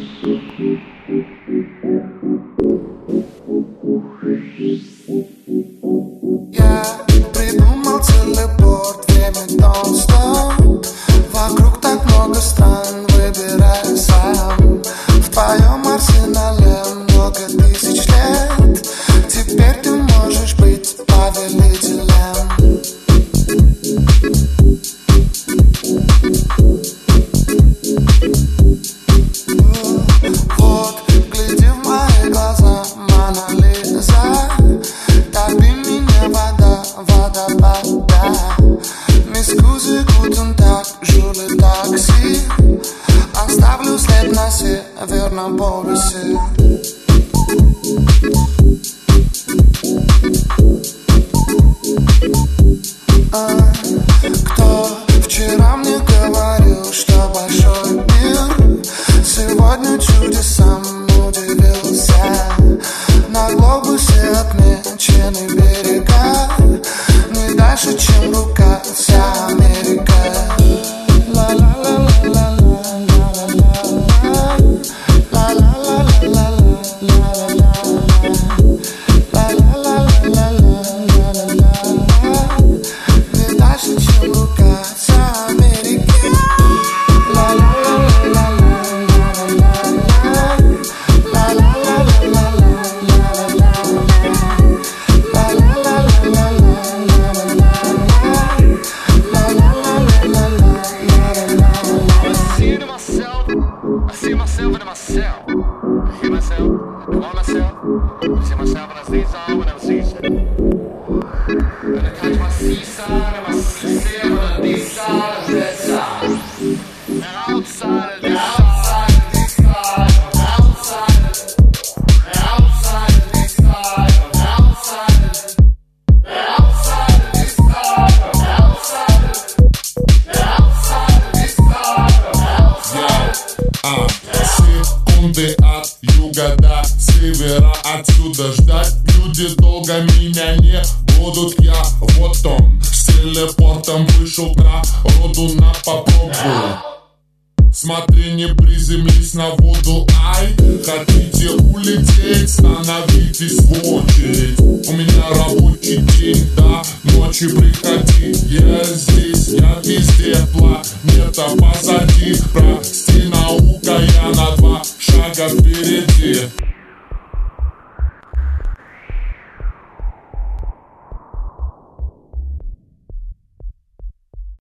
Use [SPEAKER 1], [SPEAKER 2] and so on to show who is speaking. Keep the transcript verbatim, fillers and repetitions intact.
[SPEAKER 1] Я придумал телепорт, время нон-стоп. Вокруг так много стран, выбирай сам. В твоем арсенале много тысяч лет. Теперь ты можешь быть повелителем. Вот, гляди в мои глаза, Мона Лиза. Топи меня вода, водопада. Mi scusi, guten Tag, жули такси. Оставлю след на Северном полюсе. А, кто вчера мне говорил, что большой мир сегодня чудесам удивился. На глобусе отмечены берега, не дальше, чем рука, вся Америка. Не дальше, чем рука, вся Америка. I see myself in myself. I hear myself, I want myself. I see myself and I see something when I see it. And I catch my seaside and my seaside when I decide to that side. And outside of this side, this side, outside of it. And outside of this side, outside of it. And outside of this side, outside of it. And outside of this side, outside of it.
[SPEAKER 2] А, секунды от юга до севера, отсюда ждать люди долго меня не будут. Я вот он, с телепортом вышел к народу на попробую. Смотри, не приземлись на воду, ай. Хотите улететь, становитесь в очередь. У меня рабочий день, до ночи приходи. Я здесь, я везде, планета позади.